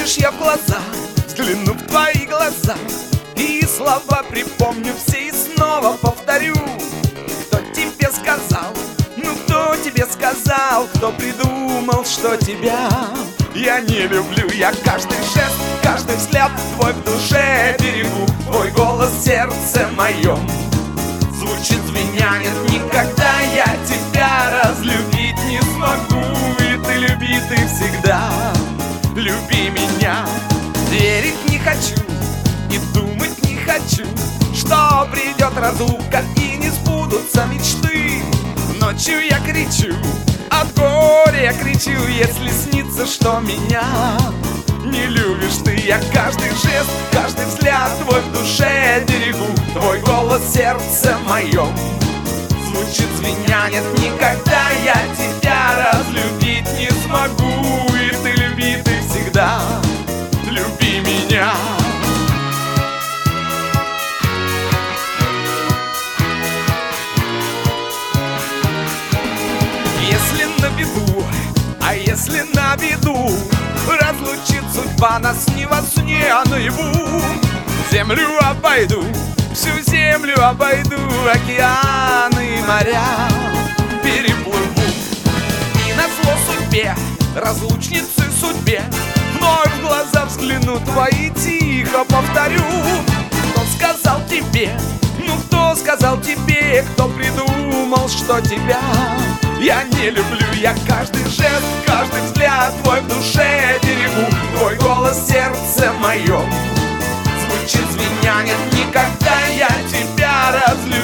Хочешь, я в глаза взгляну в твои глаза, и слова припомню все и снова повторю. Кто тебе сказал, ну кто тебе сказал, кто придумал, что тебя я не люблю? Я каждый жест, каждый взгляд твой в душе берегу. Твой голос в сердце моем звучит звеня. Нет, никогда я тебя разлюбить не смогу. И ты люби, ты всегда люби меня. Верить не хочу и думать не хочу, что придет разлука и не сбудутся мечты. Ночью я кричу, от горя я кричу, если снится, что меня не любишь ты. Я каждый жест, каждый взгляд твой в душе берегу. Твой голос в сердце моем звучит звеня. Нет, никогда я тебя разлюбить не смогу. И ты люби, ты всегда люби меня. Если на виду, а если на виду разлучит судьба нас не во сне, а наяву, землю обойду, всю землю обойду, океаны и моря переплыву. И назло судьбе, разлучнице судьбе, вновь в глаза взгляну твои, тихо повторю. Кто сказал тебе, ну кто сказал тебе, кто придумал, что тебя я не люблю? Я каждый жест, каждый взгляд твой в душе берегу. Твой голос в сердце моем звучит звеня. Нет, никогда я тебя разлюблю.